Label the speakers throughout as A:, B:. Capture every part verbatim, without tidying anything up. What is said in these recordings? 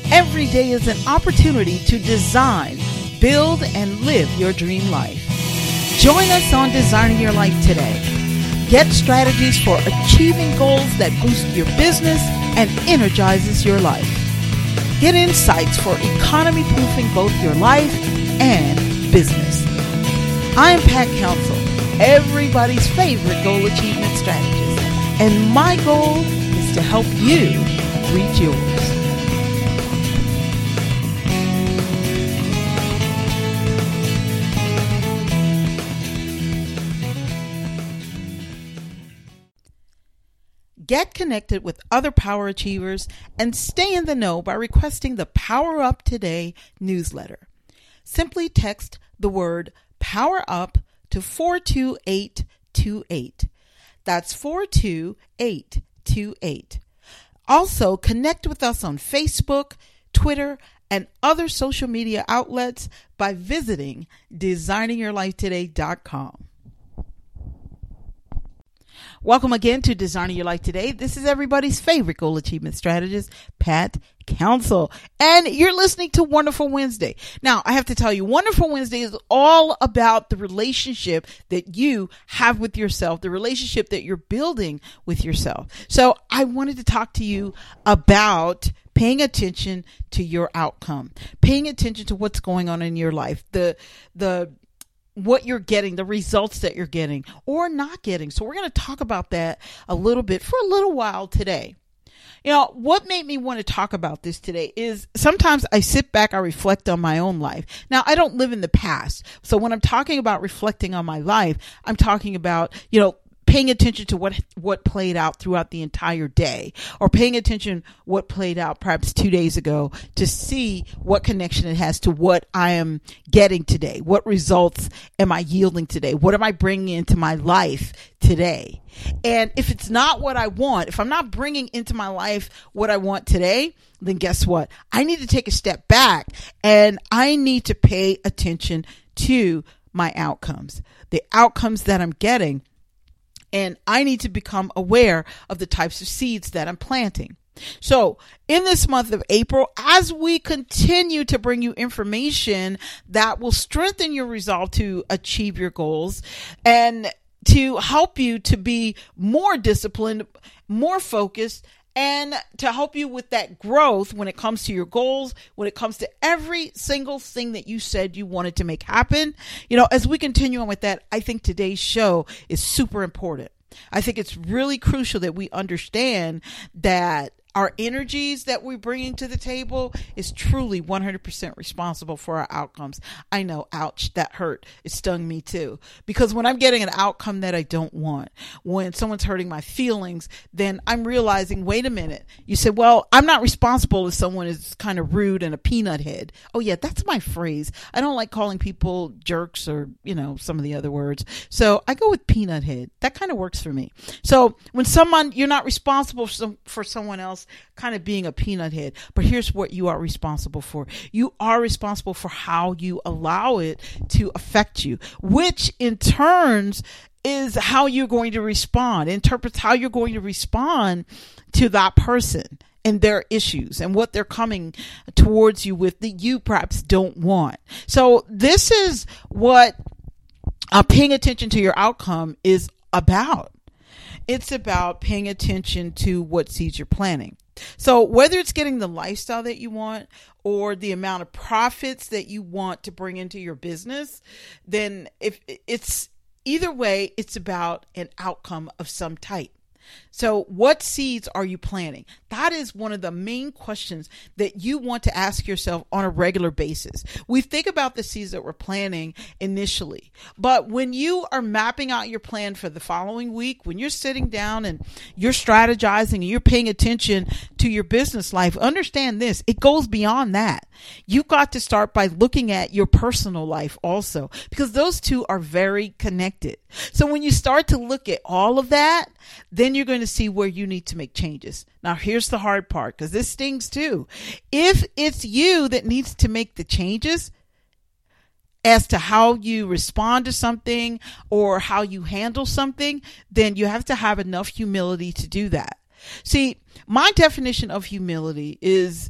A: Every day is an opportunity to design, build, and live your dream life. Join us on Designing Your Life today. Get strategies for achieving goals that boost your business and energizes your life. Get insights for economy-proofing both your life and business. I am Pat Council, everybody's favorite goal achievement strategist, and my goal is to help you reach yours. Get connected with other power achievers and stay in the know by requesting the Power Up Today newsletter. Simply text the word Power Up to four two eight two eight. That's four two eight two eight. Also, connect with us on Facebook, Twitter, and other social media outlets by visiting designing your life today dot com. Welcome again to Designing Your Life Today. This is everybody's favorite goal achievement strategist, Pat Council. And you're listening to Wonderful Wednesday. Now, I have to tell you, Wonderful Wednesday is all about the relationship that you have with yourself, the relationship that you're building with yourself. So I wanted to talk to you about paying attention to your outcome, paying attention to what's going on in your life, the, the, what you're getting, the results that you're getting or not getting. So we're going to talk about that a little bit for a little while today. You know, what made me want to talk about this today is sometimes I sit back, I reflect on my own life. Now, I don't live in the past. So when I'm talking about reflecting on my life, I'm talking about, you know, paying attention to what what played out throughout the entire day, or paying attention what played out perhaps two days ago to see what connection it has to what I am getting today. What results am I yielding today? What am I bringing into my life today? And if it's not what I want, if I'm not bringing into my life what I want today, then guess what? I need to take a step back and I need to pay attention to my outcomes, the outcomes that I'm getting. And I need to become aware of the types of seeds that I'm planting. So in this month of April, as we continue to bring you information that will strengthen your resolve to achieve your goals and to help you to be more disciplined, more focused, and to help you with that growth when it comes to your goals, when it comes to every single thing that you said you wanted to make happen. You know, as we continue on with that, I think today's show is super important. I think it's really crucial that we understand that our energies that we're bringing to the table is truly one hundred percent responsible for our outcomes. I know, ouch, that hurt. It stung me too. Because when I'm getting an outcome that I don't want, when someone's hurting my feelings, then I'm realizing, wait a minute. You said, well, I'm not responsible if someone is kind of rude and a peanut head. Oh yeah, that's my phrase. I don't like calling people jerks or, you know, some of the other words. So I go with peanut head. That kind of works for me. So when someone, you're not responsible for, some, for someone else kind of being a peanut head. But here's what you are responsible for. You are responsible for how you allow it to affect you, which in turns is how you're going to respond, interprets how you're going to respond to that person and their issues and what they're coming towards you with that you perhaps don't want. So this is what uh, paying attention to your outcome is about. It's about paying attention to what seeds you're planting. So whether it's getting the lifestyle that you want or the amount of profits that you want to bring into your business, then if it's either way, it's about an outcome of some type. So what seeds are you planting? That is one of the main questions that you want to ask yourself on a regular basis. We think about the seeds that we're planting initially, but when you are mapping out your plan for the following week, when you're sitting down and you're strategizing and you're paying attention to your business life, understand this, it goes beyond that. You've got to start by looking at your personal life also, because those two are very connected. So when you start to look at all of that, then you're going to see where you need to make changes. Now, here's the hard part, because this stings too. If it's you that needs to make the changes as to how you respond to something or how you handle something, then you have to have enough humility to do that. See, my definition of humility is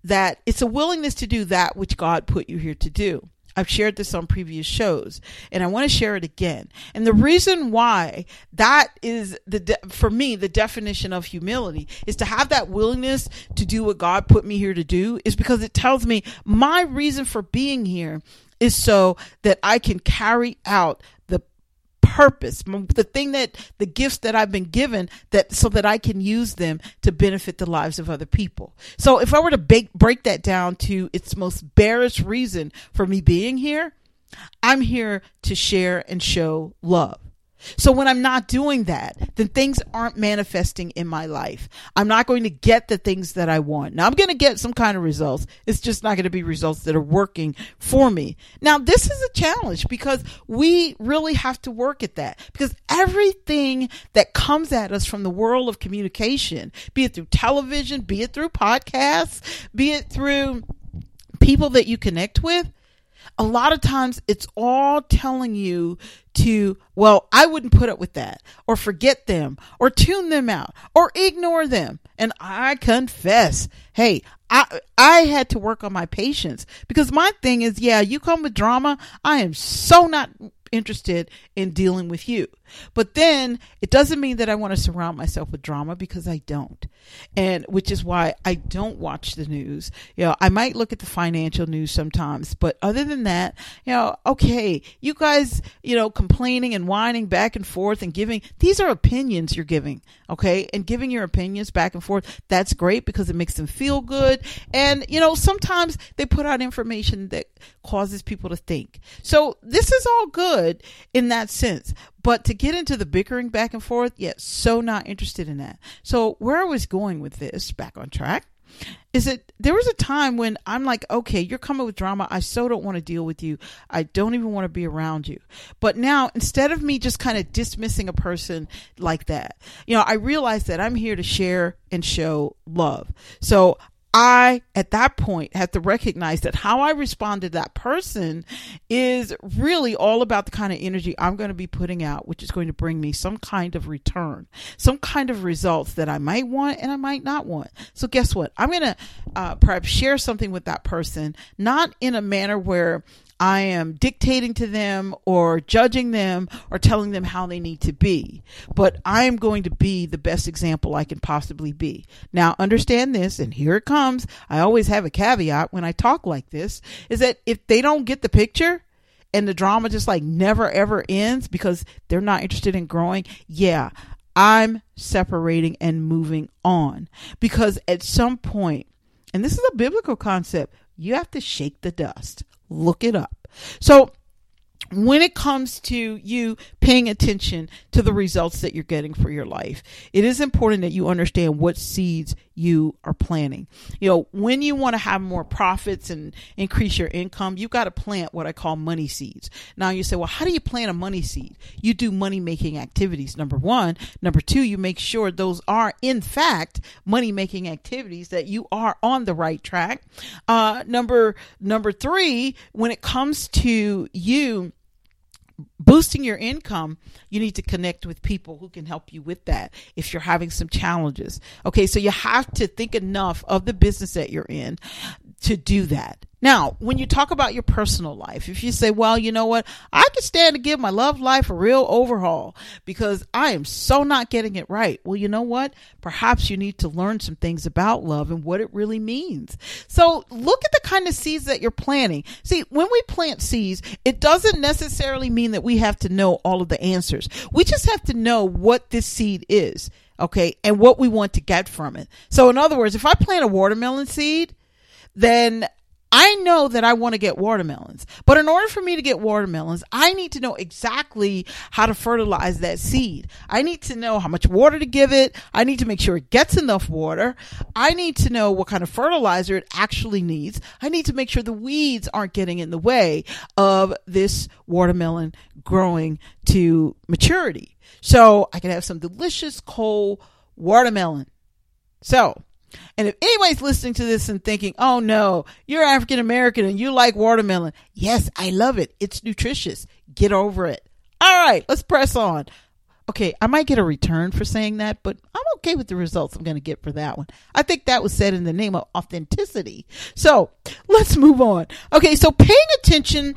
A: that it's a willingness to do that which God put you here to do. I've shared this on previous shows, and I want to share it again. And the reason why that is the de- for me, the definition of humility is to have that willingness to do what God put me here to do, is because it tells me my reason for being here is so that I can carry out the purpose, the thing that the gifts that I've been given, that so that I can use them to benefit the lives of other people. So if I were to bake, break that down to its most barest reason for me being here, I'm here to share and show love. So when I'm not doing that, then things aren't manifesting in my life. I'm not going to get the things that I want. Now I'm going to get some kind of results. It's just not going to be results that are working for me. Now this is a challenge because we really have to work at that, because everything that comes at us from the world of communication, be it through television, be it through podcasts, be it through people that you connect with, a lot of times it's all telling you to, well, I wouldn't put up with that, or forget them, or tune them out, or ignore them. And I confess, hey, I I had to work on my patience, because my thing is, yeah, you come with drama, I am so not interested in dealing with you. But then it doesn't mean that I want to surround myself with drama, because I don't. And which is why I don't watch the news. You know, I might look at the financial news sometimes, but other than that, you know, okay, you guys, you know, complaining and whining back and forth and giving, these are opinions you're giving. Okay. And giving your opinions back and forth, that's great because it makes them feel good. And, you know, sometimes they put out information that causes people to think. So this is all good in that sense. But to get into the bickering back and forth, yeah, so not interested in that. So where I was going with this, back on track, is that there was a time when I'm like, okay, you're coming with drama. I so don't want to deal with you. I don't even want to be around you. But now, instead of me just kind of dismissing a person like that, you know, I realize that I'm here to share and show love. So I, at that point, have to recognize that how I respond to that person is really all about the kind of energy I'm going to be putting out, which is going to bring me some kind of return, some kind of results that I might want and I might not want. So guess what? I'm going to uh, perhaps share something with that person, not in a manner where I am dictating to them or judging them or telling them how they need to be, but I am going to be the best example I can possibly be. Now, understand this, and here it comes. I always have a caveat when I talk like this, is that if they don't get the picture and the drama just like never ever ends because they're not interested in growing, yeah, I'm separating and moving on, because at some point, and this is a biblical concept, you have to shake the dust. Look it up. So when it comes to you paying attention to the results that you're getting for your life, it is important that you understand what seeds you are planting. You know, when you want to have more profits and increase your income, you got to plant what I call money seeds. Now you say, well, how do you plant a money seed? You do money making activities. Number one. Number two, you make sure those are in fact money making activities, that you are on the right track. Uh, number, number three, when it comes to you boosting your income, you need to connect with people who can help you with that if you're having some challenges. Okay, so you have to think enough of the business that you're in to do that. Now, when you talk about your personal life, if you say, well, you know what, I can stand to give my love life a real overhaul because I am so not getting it right. Well, you know what? Perhaps you need to learn some things about love and what it really means. So look at the kind of seeds that you're planting. See, when we plant seeds, it doesn't necessarily mean that we have to know all of the answers. We just have to know what this seed is, okay, and what we want to get from it. So in other words, if I plant a watermelon seed, then I know that I want to get watermelons, but in order for me to get watermelons, I need to know exactly how to fertilize that seed. I need to know how much water to give it. I need to make sure it gets enough water. I need to know what kind of fertilizer it actually needs. I need to make sure the weeds aren't getting in the way of this watermelon growing to maturity. So I can have some delicious cold watermelon. So, and if anybody's listening to this and thinking, oh no, you're African American and you like watermelon. Yes, I love it. It's nutritious. Get over it. All right, let's press on. Okay, I might get a return for saying that, but I'm okay with the results I'm going to get for that one. I think that was said in the name of authenticity. So let's move on. Okay, so paying attention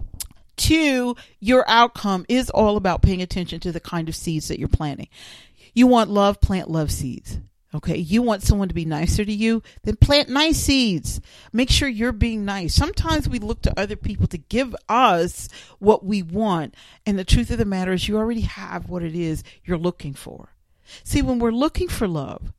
A: to your outcome is all about paying attention to the kind of seeds that you're planting. You want love, plant love seeds. Okay, you want someone to be nicer to you, then plant nice seeds. Make sure you're being nice. Sometimes we look to other people to give us what we want. And the truth of the matter is you already have what it is you're looking for. See, when we're looking for love,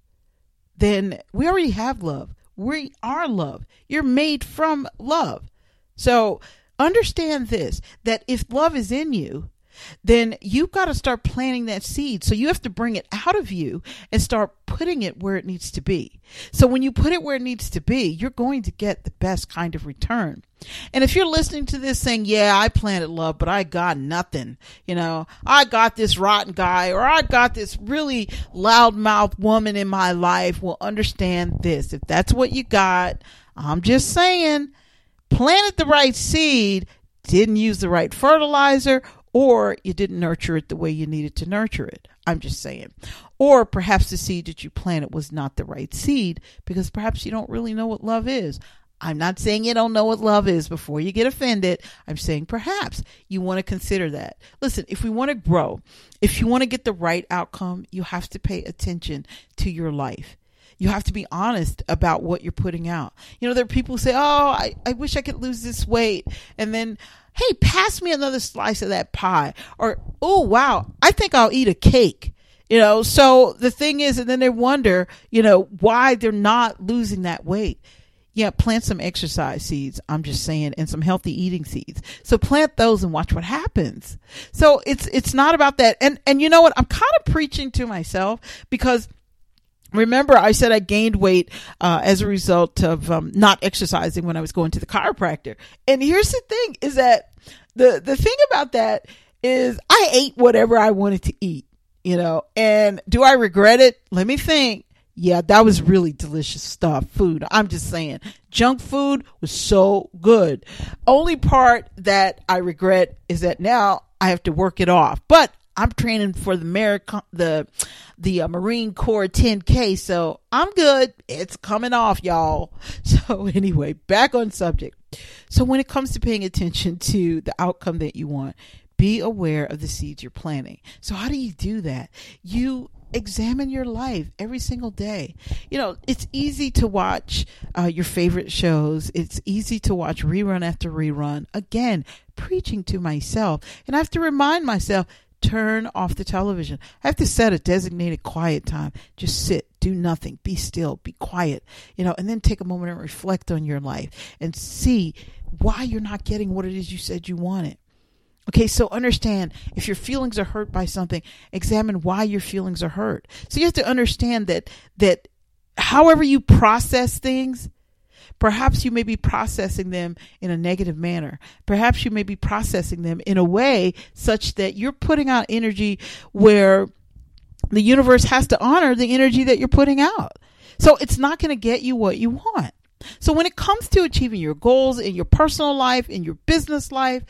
A: then we already have love. We are love. You're made from love. So understand this, that if love is in you, then you've got to start planting that seed. So you have to bring it out of you and start putting it where it needs to be. So when you put it where it needs to be, you're going to get the best kind of return. And if you're listening to this saying, yeah, I planted love, but I got nothing, you know, I got this rotten guy, or I got this really loudmouth woman in my life, well, understand this. If that's what you got, I'm just saying, planted the right seed, didn't use the right fertilizer, or you didn't nurture it the way you needed to nurture it. I'm just saying. Or perhaps the seed that you planted was not the right seed, because perhaps you don't really know what love is. I'm not saying you don't know what love is before you get offended. I'm saying perhaps you want to consider that. Listen, if we want to grow, if you want to get the right outcome, you have to pay attention to your life. You have to be honest about what you're putting out. You know, there are people who say, oh, I, I wish I could lose this weight. And then, hey, pass me another slice of that pie. Or, oh, wow, I think I'll eat a cake. You know, so the thing is, and then they wonder, you know, why they're not losing that weight. Yeah, plant some exercise seeds, I'm just saying, and some healthy eating seeds. So plant those and watch what happens. So it's it's not about that. And and you know what? I'm kind of preaching to myself, because remember, I said I gained weight uh, as a result of um, not exercising when I was going to the chiropractor. And here's the thing, is that the, the thing about that is I ate whatever I wanted to eat, you know, and do I regret it? Let me think. Yeah, that was really delicious stuff, food. I'm just saying, junk food was so good. Only part that I regret is that now I have to work it off. But I'm training for the American, the the uh, Marine Corps ten K, so I'm good. It's coming off, y'all. So anyway, back on subject. So when it comes to paying attention to the outcome that you want, be aware of the seeds you're planting. So how do you do that? You examine your life every single day. You know, it's easy to watch uh, your favorite shows. It's easy to watch rerun after rerun. Again, preaching to myself. And I have to remind myself, turn off the television. I have to set a designated quiet time. Just sit, do nothing, be still, be quiet, you know, and then take a moment and reflect on your life and see why you're not getting what it is you said you wanted. Okay, so understand, if your feelings are hurt by something, examine why your feelings are hurt. So you have to understand that that however you process things, perhaps you may be processing them in a negative manner. Perhaps you may be processing them in a way such that you're putting out energy where the universe has to honor the energy that you're putting out. So it's not going to get you what you want. So when it comes to achieving your goals in your personal life, in your business life,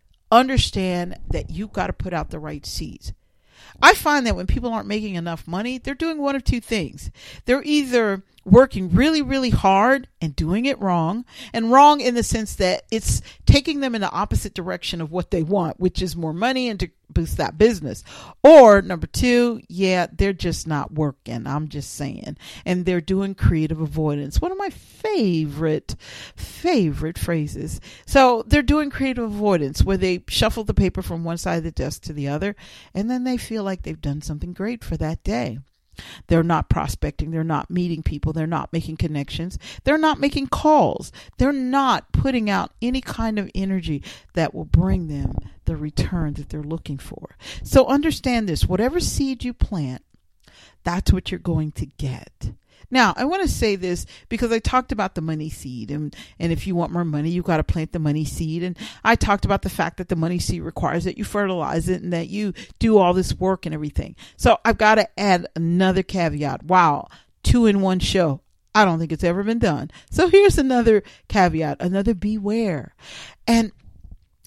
A: understand that you've got to put out the right seeds. I find that when people aren't making enough money, they're doing one of two things. They're either working really, really hard and doing it wrong, and wrong in the sense that it's taking them in the opposite direction of what they want, which is more money and to boost that business. Or number two, yeah, they're just not working. I'm just saying. And they're doing creative avoidance. One of my favorite, favorite phrases. So they're doing creative avoidance where they shuffle the paper from one side of the desk to the other, and then they feel like they've done something great for that day. They're not prospecting. They're not meeting people. They're not making connections. They're not making calls. They're not putting out any kind of energy that will bring them the return that they're looking for. So understand this, whatever seed you plant, that's what you're going to get. Now, I want to say this because I talked about the money seed, and, and if you want more money, you've got to plant the money seed. And I talked about the fact that the money seed requires that you fertilize it and that you do all this work and everything. So I've got to add another caveat. Wow, two in one show. I don't think it's ever been done. So here's another caveat, another beware. And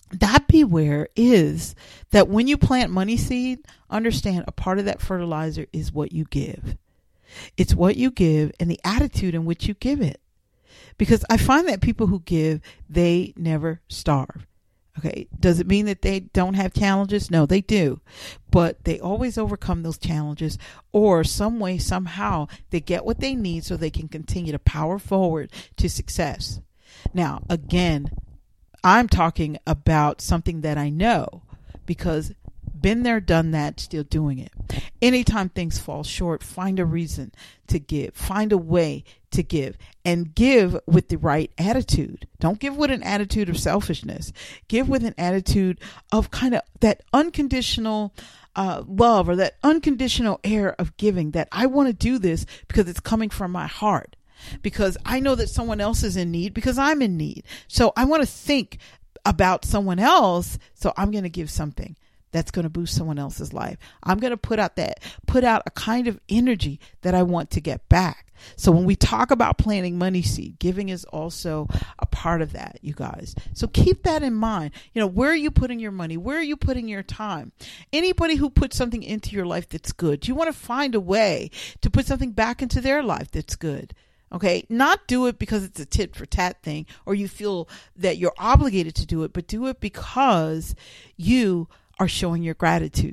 A: that beware is that when you plant money seed, understand a part of that fertilizer is what you give. It's what you give and the attitude in which you give it. Because I find that people who give, they never starve. Okay. Does it mean that they don't have challenges? No, they do. But they always overcome those challenges, or some way, somehow they get what they need so they can continue to power forward to success. Now, again, I'm talking about something that I know because been there, done that, still doing it. Anytime things fall short, find a reason to give. Find a way to give, and give with the right attitude. Don't give with an attitude of selfishness. Give with an attitude of kind of that unconditional uh, love, or that unconditional air of giving, that I want to do this because it's coming from my heart. Because I know that someone else is in need because I'm in need. So I want to think about someone else. So I'm going to give something that's going to boost someone else's life. I'm going to put out that, put out a kind of energy that I want to get back. So when we talk about planting money seed, giving is also a part of that, you guys. So keep that in mind. You know, where are you putting your money? Where are you putting your time? Anybody who puts something into your life that's good, you want to find a way to put something back into their life that's good. Okay, not do it because it's a tit for tat thing, or you feel that you're obligated to do it, but do it because you are showing your gratitude.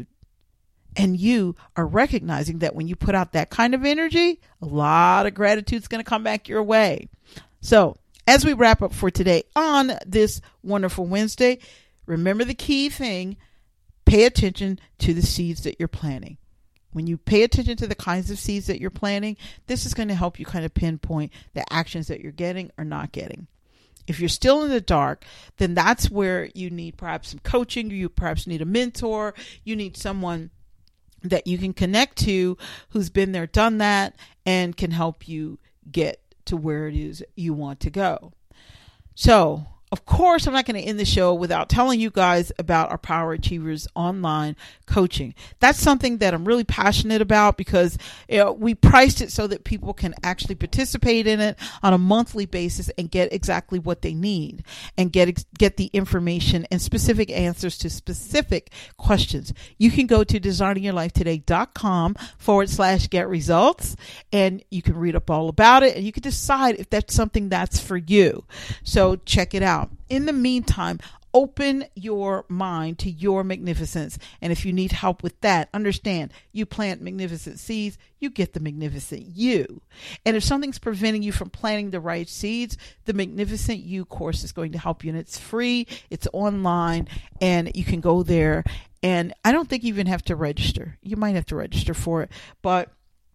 A: And you are recognizing that when you put out that kind of energy, a lot of gratitude is going to come back your way. So as we wrap up for today on this wonderful Wednesday, remember the key thing: pay attention to the seeds that you're planting. When you pay attention to the kinds of seeds that you're planting, this is going to help you kind of pinpoint the actions that you're getting or not getting. If you're still in the dark, then that's where you need perhaps some coaching. You perhaps need a mentor. You need someone that you can connect to who's been there, done that, and can help you get to where it is you want to go. So, of course, I'm not going to end the show without telling you guys about our Power Achievers online coaching. That's something that I'm really passionate about because, you know, we priced it so that people can actually participate in it on a monthly basis and get exactly what they need and get get the information and specific answers to specific questions. You can go to designingyourlifetoday.com forward slash get results, and you can read up all about it, and you can decide if that's something that's for you. So check it out. In the meantime, open your mind to your magnificence. And if you need help with that, understand you plant magnificent seeds, you get the magnificent you. And if something's preventing you from planting the right seeds, the Magnificent You course is going to help you. And it's free, it's online, and you can go there. And I don't think you even have to register. You might have to register for it, but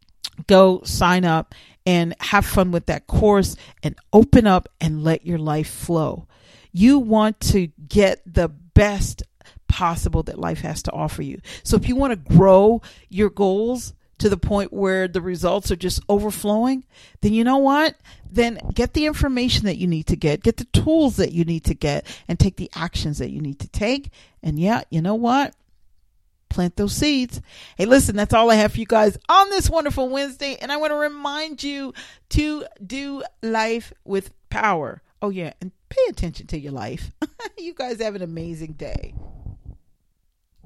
A: go sign up and have fun with that course and open up and let your life flow. You want to get the best possible that life has to offer you. So if you want to grow your goals to the point where the results are just overflowing, then you know what? Then get the information that you need to get, get the tools that you need to get, and take the actions that you need to take. And yeah, you know what? Plant those seeds. Hey, listen, that's all I have for you guys on this wonderful Wednesday. And I want to remind you to do life with power. Oh, yeah. And pay attention to your life. You guys have an amazing day.